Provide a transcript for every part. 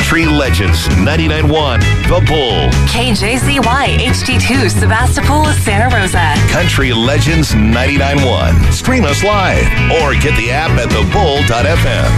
Country Legends 99.1 The Bull. KJZY HD2 Sebastopol, Santa Rosa. Country Legends 99.1. Stream us live or get the app at thebull.fm.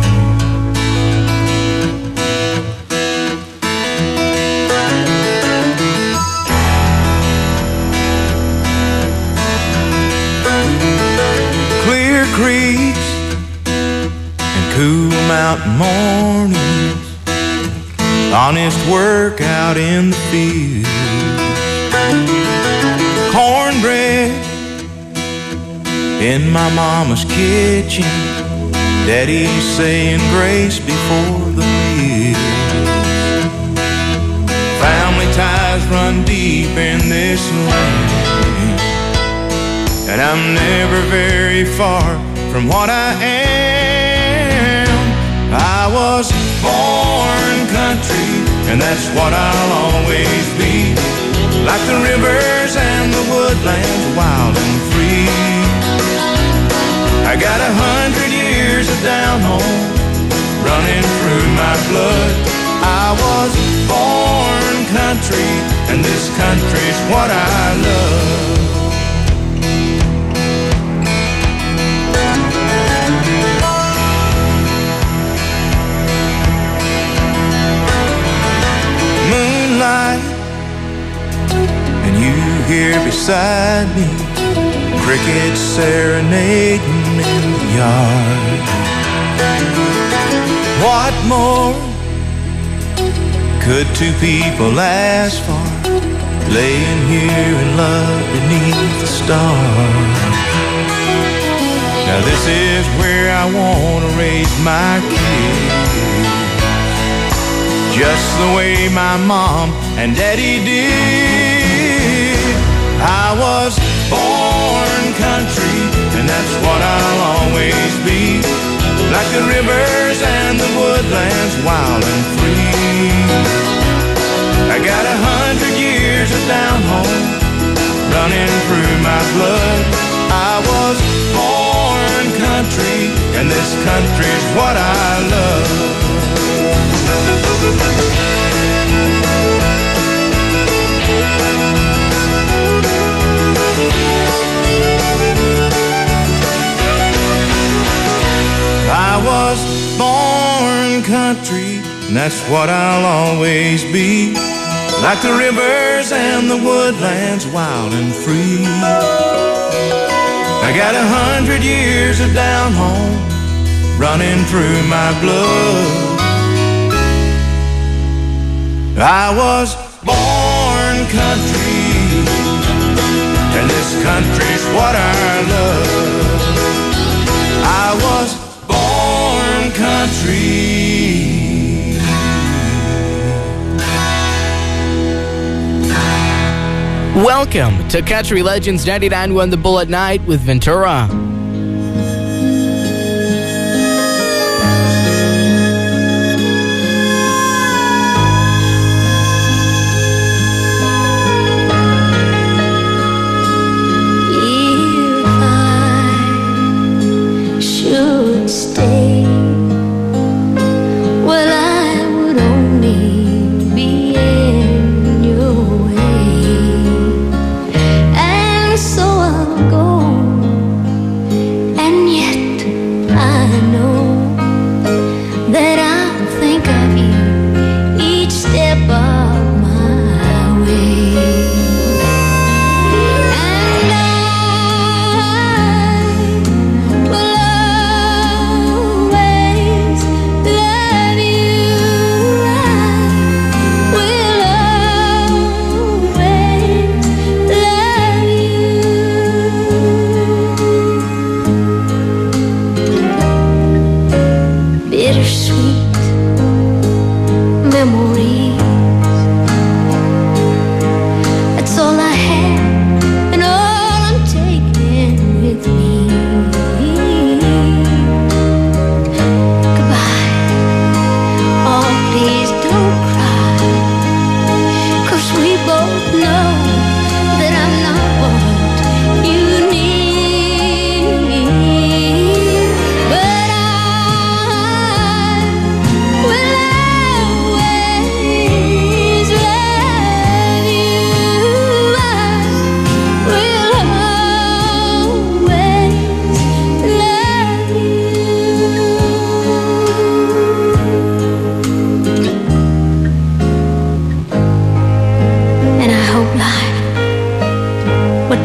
Clear creeks and cool mountain mornings, honest work out in the field, cornbread in my mama's kitchen, daddy saying grace before the meal. Family ties run deep in this land, and I'm never very far from what I am. I was born country, and that's what I'll always be. Like the rivers and the woodlands, wild and free. I got 100 years of down home running through my blood. I was born country, and this country's what I love. Moonlight, and you here beside me, crickets serenading in the yard. What more could two people ask for, laying here in love beneath the stars? Now this is where I want to raise my kids, just the way my mom and daddy did. I was born country, and that's what I'll always be. Like the rivers and the woodlands, wild and free. I got 100 years of down home running through my blood. I was born country, and this country's what I love. I was born country, and that's what I'll always be. Like the rivers and the woodlands, wild and free. I got 100 years of down home running through my blood. I was born country, and this country's what I love. I was born country. Welcome to Country Legends 99.1 The Bull at Night with Ventura.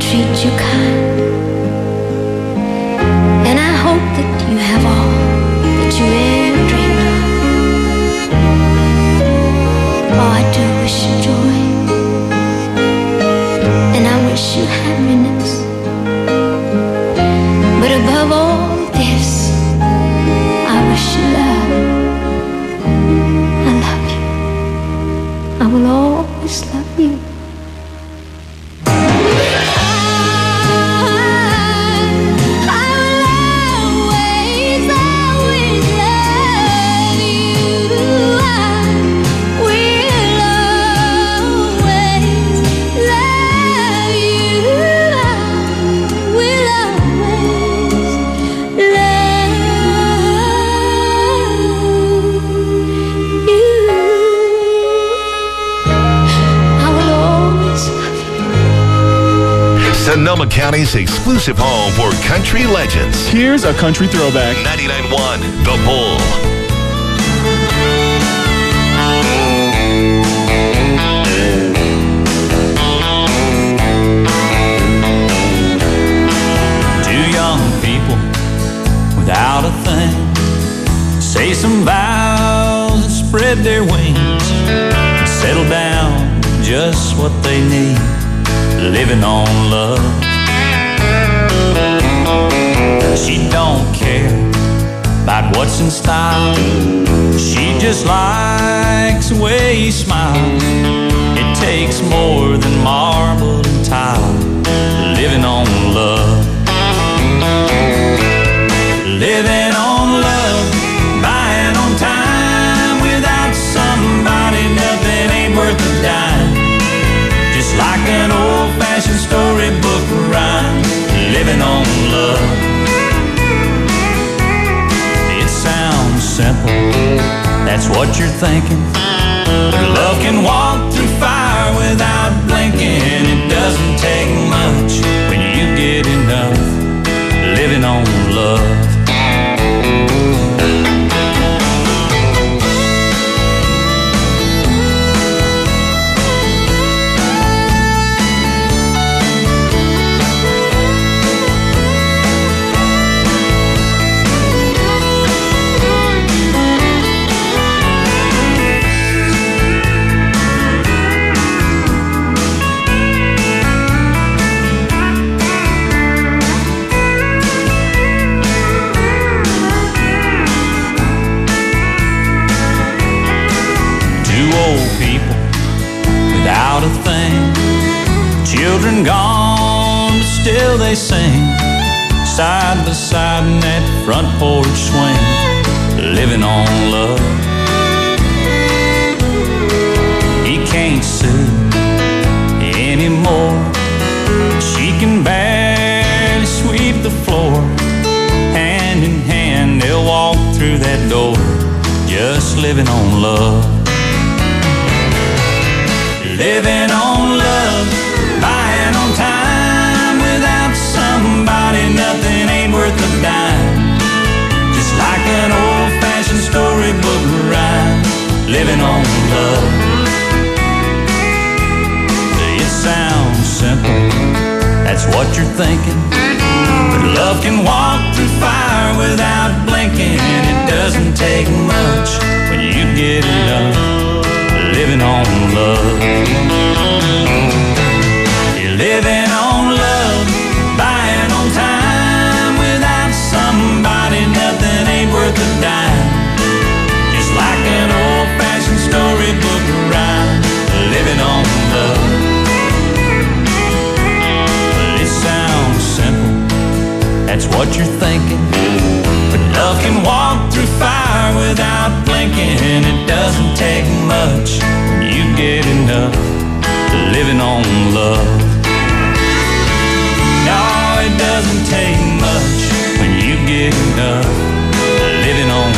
treat you kind. And I hope that you have all that you ever dreamed of. Oh, I do wish you joy, and I wish you happiness. But above all this, I wish you love. I love you. I will always love you. Sonoma County's exclusive home for country legends. Here's a country throwback. 99.1 The Bull. Two young people without a thing say some vows and spread their wings and settle down just what they need. Living on love. She don't care about what's in style. She just likes the way he smiles. It takes more than marble and tile. Living on love. Living on love. Buying on time. Without somebody, nothing ain't worth a dime. Just like an old-fashioned storybook rhyme, living on love. It sounds simple, that's what you're thinking. But love can walk through fire without blinking. It doesn't take much when you get enough. Living on love. Without a thing, children gone, but still they sing, side by side in that front porch swing, living on love. He can't sue anymore. She can barely sweep the floor. Hand in hand they'll walk through that door, just living on love. Living on love, buying on time. Without somebody, nothing ain't worth a dime. Just like an old-fashioned storybook rhyme, living on love. It sounds simple, that's what you're thinking. But love can walk through fire without blinking. It doesn't take much when you get enough. Living on love. You're living on love, buying on time. Without somebody, nothing ain't worth a dime. Just like an old-fashioned storybook rhyme, living on love. Well, it sounds simple, that's what you're thinking. But love can walk through fire without blinking. It doesn't take much when you get enough. Living on love. No, it doesn't take much when you get enough. Living on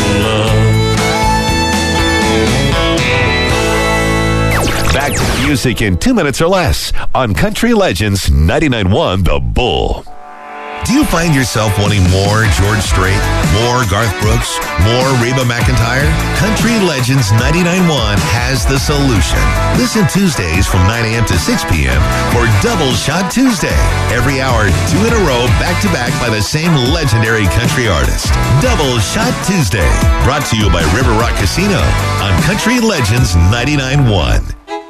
love. Back to the music in 2 minutes or less on Country Legends 99.1 The Bull. Do you find yourself wanting more George Strait, more Garth Brooks, more Reba McEntire? Country Legends 99.1 has the solution. Listen Tuesdays from 9 a.m. to 6 p.m. for Double Shot Tuesday. Every hour, 2 in a row, back-to-back by the same legendary country artist. Double Shot Tuesday. Brought to you by River Rock Casino on Country Legends 99.1.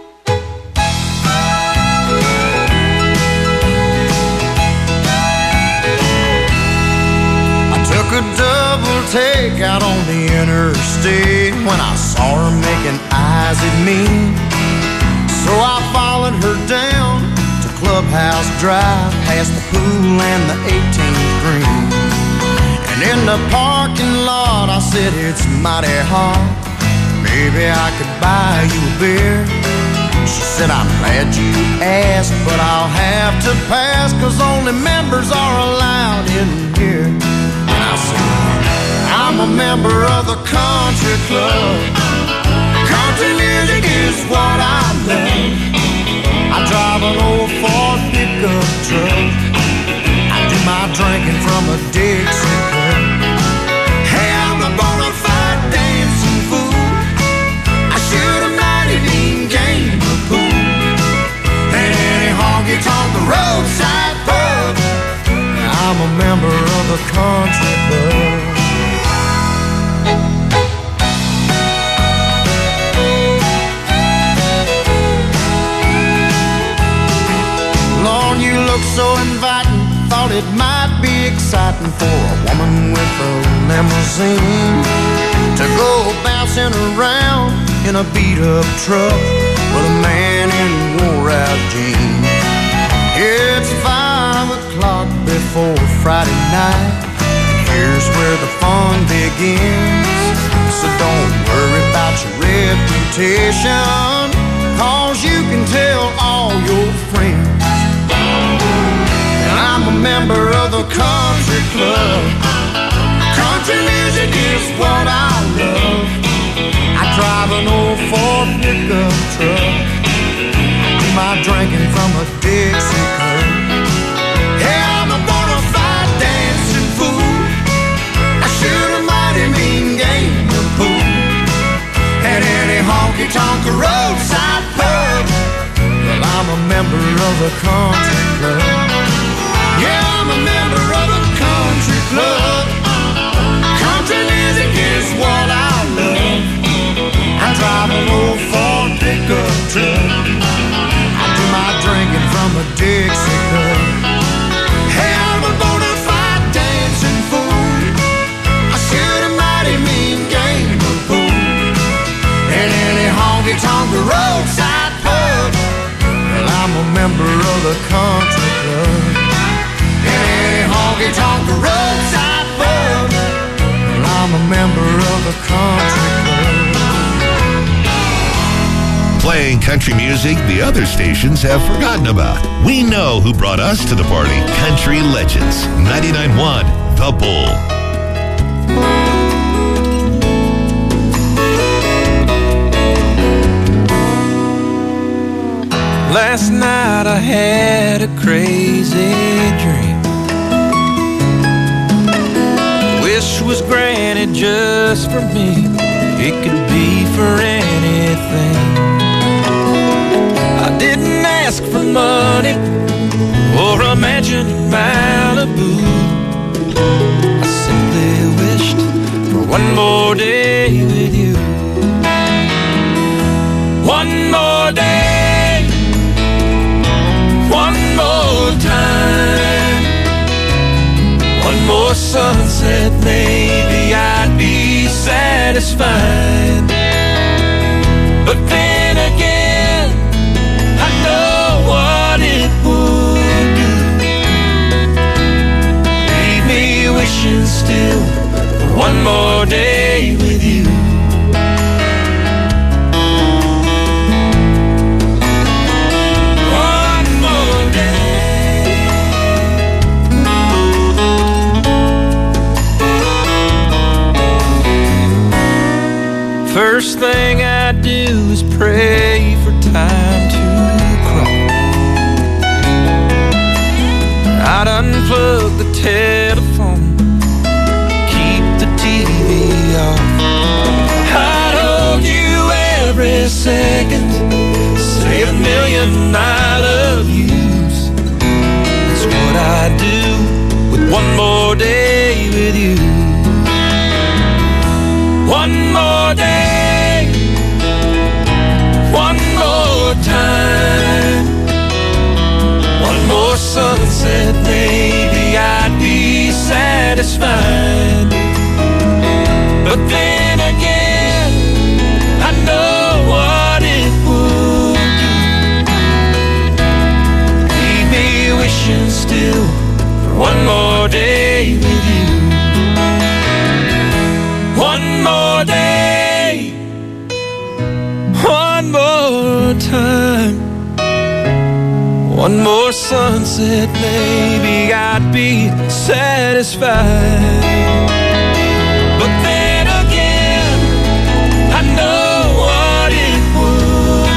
A double take out on the interstate when I saw her making eyes at me. So I followed her down to Clubhouse Drive, past the pool and the 18th green. And in the parking lot I said, it's mighty hot, maybe I could buy you a beer. She said, I'm glad you asked, but I'll have to pass, 'cause only members are allowed in here. I said, I'm a member of the country club. Country music is what I love. I drive an old Ford pickup truck. I do my drinking from a Dixie cup. Hey, I'm a bona fide dancing fool. I shoot a mighty mean game of pool. And any honky-tonk roadside pub, I'm a member of the country club. Lord, you look so inviting. Thought it might be exciting for a woman with a limousine to go bouncing around in a beat-up truck with a man in wore-out jeans. It's 5 o'clock before Friday night. Here's where the fun begins. So don't worry about your reputation, 'cause you can tell all your friends. And I'm a member of the country club. Country music is what I love. I drive an old Ford pickup truck. My drinking from a Dixie cup. Yeah, I'm a bona fide dancing fool. I shoot a mighty mean game of pool. At any honky-tonk roadside pub, well, I'm a member of the country club. Yeah, I'm a member of the country club. Country music is what I love. I drive an old Ford pickup truck. My drinking from a Dixie cup. Hey, I'm a bona fide dancing fool. I shoot a mighty mean game of pool. And any honky-tonk roadside pub, well, I'm a member of the country club. And any honky-tonk roadside pub, well, I'm a member of the country club. Playing country music the other stations have forgotten about. We know who brought us to the party. Country Legends 99.1 The Bull. Last night I had a crazy dream. Wish was granted just for me. It could be for anything. I didn't ask for money or a mansion in Malibu. I simply wished for one more day with you. One more day, one more time, one more sunset, maybe I'd be satisfied. But then again, I know what it would do. Leave me wishing still for one more day with you. One more day. First thing I do is pray a million I love yous. That's what I do with one more day with you. One more day, one more time, one more sunset, maybe I'd be satisfied. But then again, I know what it would do. Leave me wishing still for one more day with you. One more day, one more time, one more sunset, maybe I'd be satisfied. But then again, I know what it would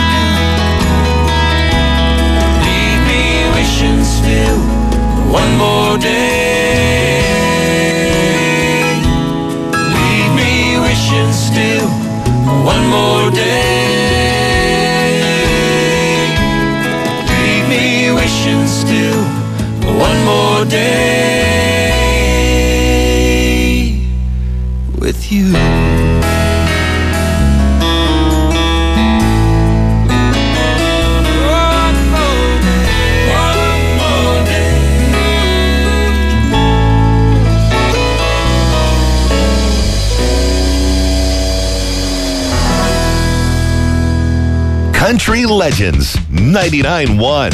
do. Leave me wishing still for one more day. Leave me wishing still for one more day. Leave me wishing still for one more day with you. One more day, one more day. Country Legends 99.1.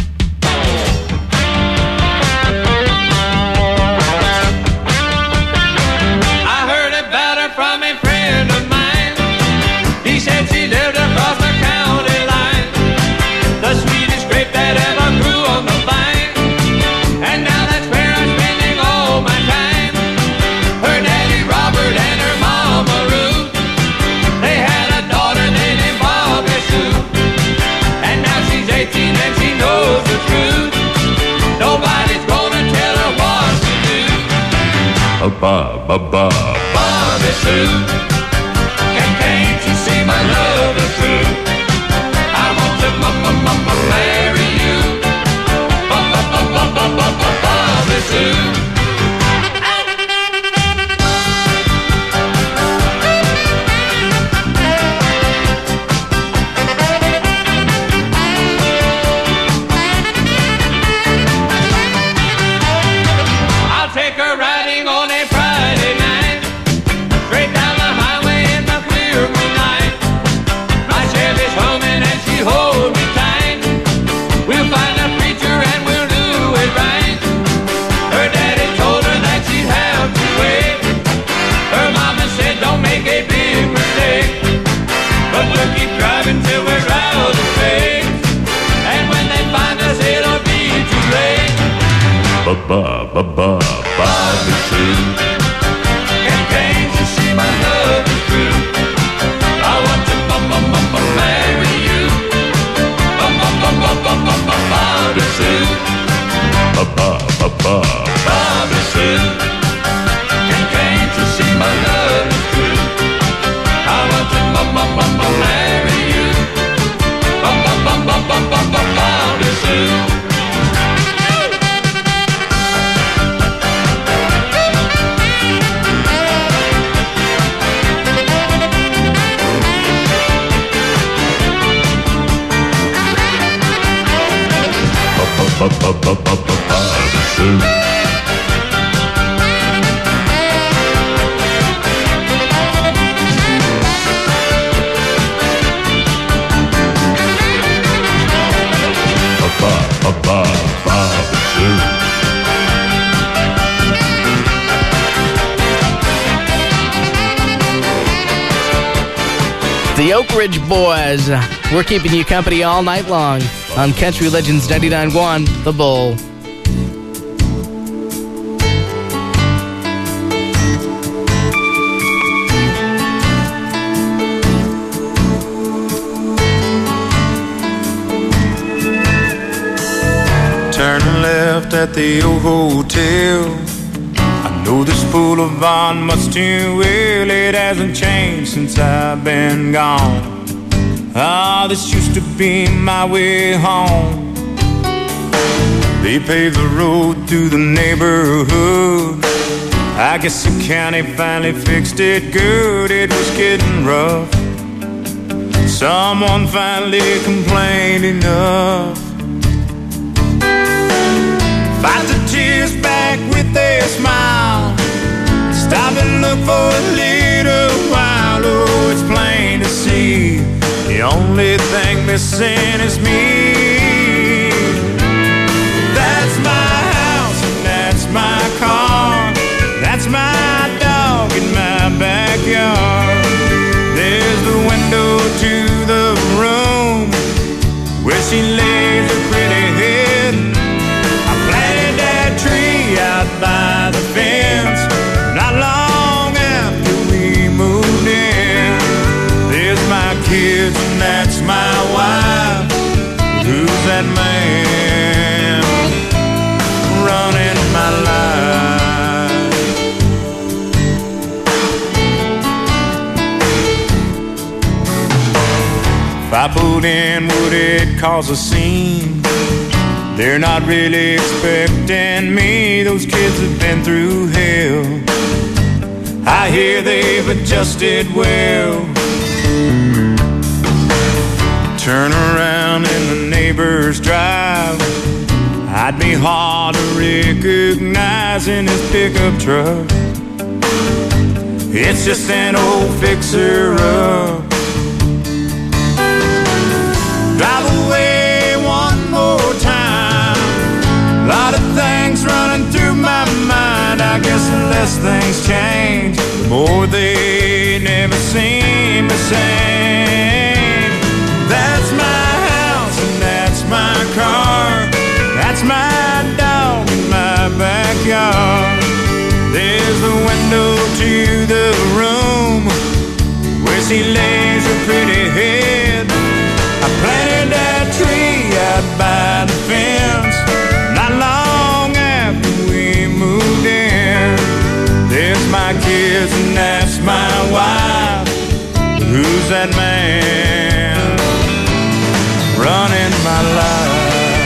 Bobby Sue, can't you see my love is true? I want to marry you, Bobby Sue. I'll take her riding on a Friday night, straight down the highway in the clear moonlight. My Chevy's humming and she holds me tight. We'll find a preacher and we'll do it right. Her daddy told her that she'd have to wait. Her mama said don't make a big mistake, but we'll keep driving till we're out of space. And when they find us it'll be too late. Bobby Sue, can't you see my love is true? I want to marry you, Bobby Sue, Bobby Sue. Can't you see my love is true? I want to marry you, Bobby Sue. The Oak Ridge Boys. We're keeping you company all night long on Country Legends 99.1, The Bull. Turning left at the old hotel. I know this boulevard much too well. It hasn't changed since I've been gone. Ah, this used to be my way home. They paved the road through the neighborhood. I guess the county finally fixed it good. It was getting rough. Someone finally complained enough. Fight the tears back with a smile. Stop and look for a little while. Oh, it's plain to see the only thing missing is me. That's my house and that's my car. That's my dog in my backyard. There's the window to the room where she lays her pretty head. I planted that tree out by the fence not long after we moved in. There's my kids and that's my wife. Who's that man running my life? If I put in, would it cause a scene? They're not really expecting me. Those kids have been through hell. I hear they've adjusted well. Turn around in the neighbor's drive. I'd be hard to recognize in his pickup truck. It's just an old fixer-up. Drive away one more time. A lot of things running through my mind. I guess the less things change, the more they never seem the same. That's my house and that's my car. That's my dog in my backyard. There's the window to the room where she lays her pretty head. I planted that tree out by the fence not long after we moved in. There's my kids and that's my wife. Who's that man running my life?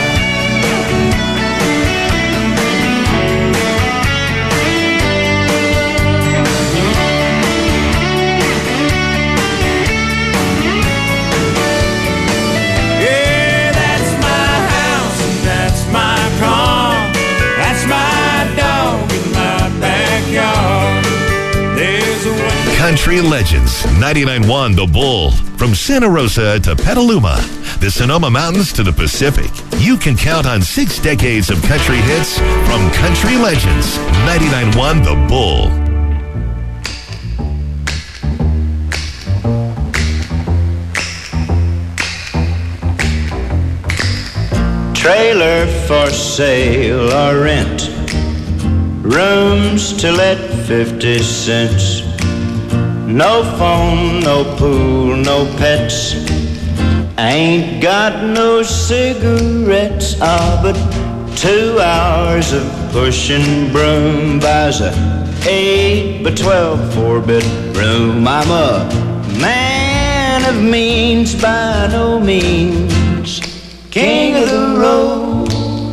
Country Legends 99.1 The Bull. From Santa Rosa to Petaluma, the Sonoma Mountains to the Pacific. You can count on 6 decades of country hits from Country Legends 99.1 The Bull. Trailer for sale or rent. Rooms to let 50 cents. No phone, no pool, no pets. Ain't got no cigarettes. But 2 hours of pushing broom buys a 8 by 12 4-bedroom. I'm a man of means by no means. King of the road.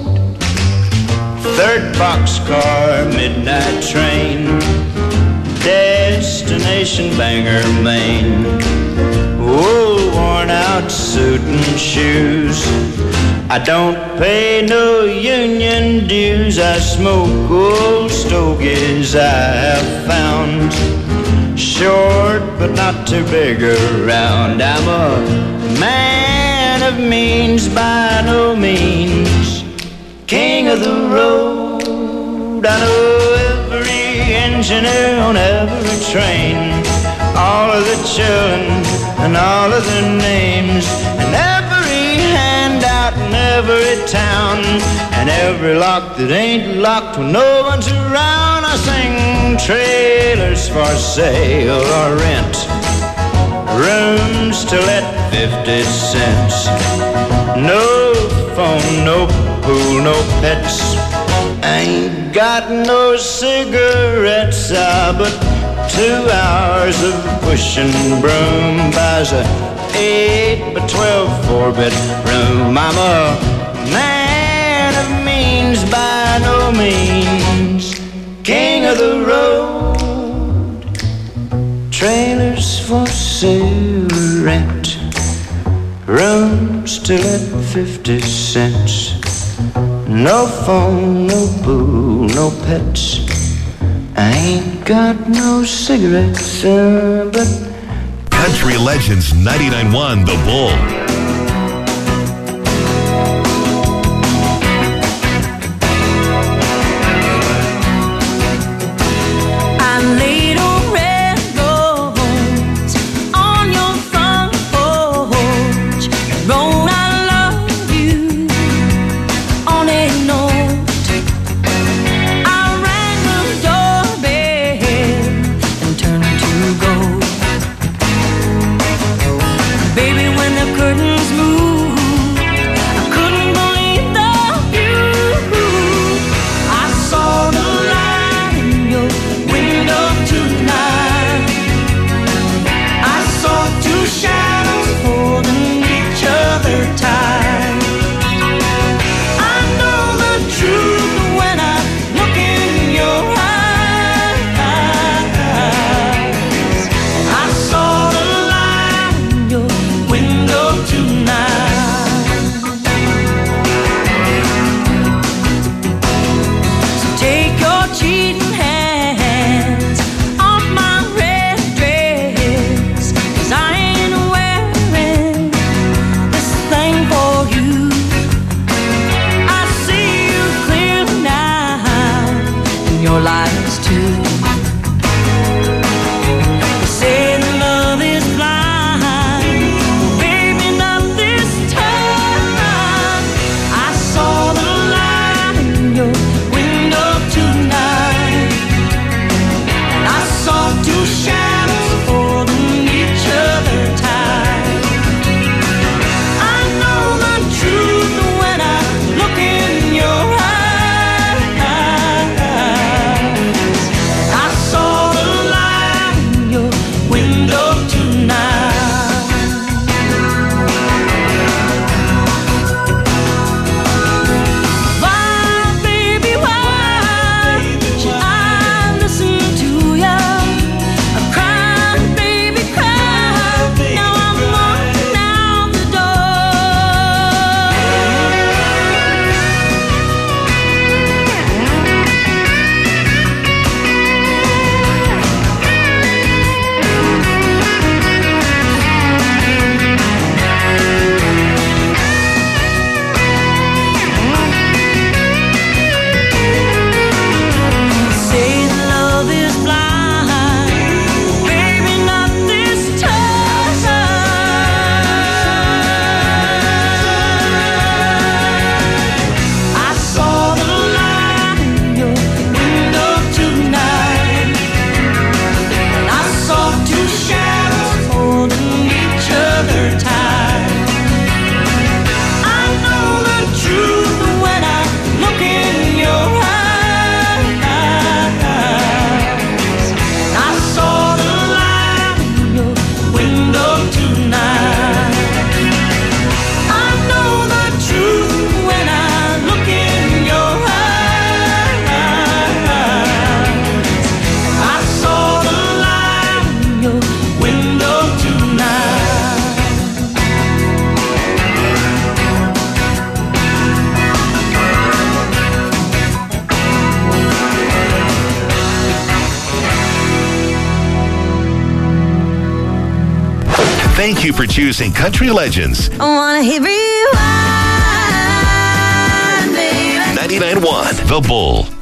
3rd boxcar, midnight train. Destination Bangor, Maine. Oh, worn out suit and shoes. I don't pay no union dues. I smoke old stogies I have found. Short but not too big around. I'm a man of means by no means. King of the road. I know every engineer on every train, all of the children and all of their names, and every handout in every town, and every lock that ain't locked when no one's around. I sing trailers for sale or rent, rooms to let 50 cents. No phone, no pool, no pets. Ain't got no cigarettes, but 2 hours of pushing broom buys a 8 by 12 4-bedroom. I'm a man of means by no means, king of the road. Trailers for sale or rent, rooms still at 50 cents. No phone, no boo, no pets. I ain't got no cigarettes, but Country Legends 99.1 The Bull. Thank you for choosing Country Legends. I wanna hear rewind, baby. 99.1 The Bull.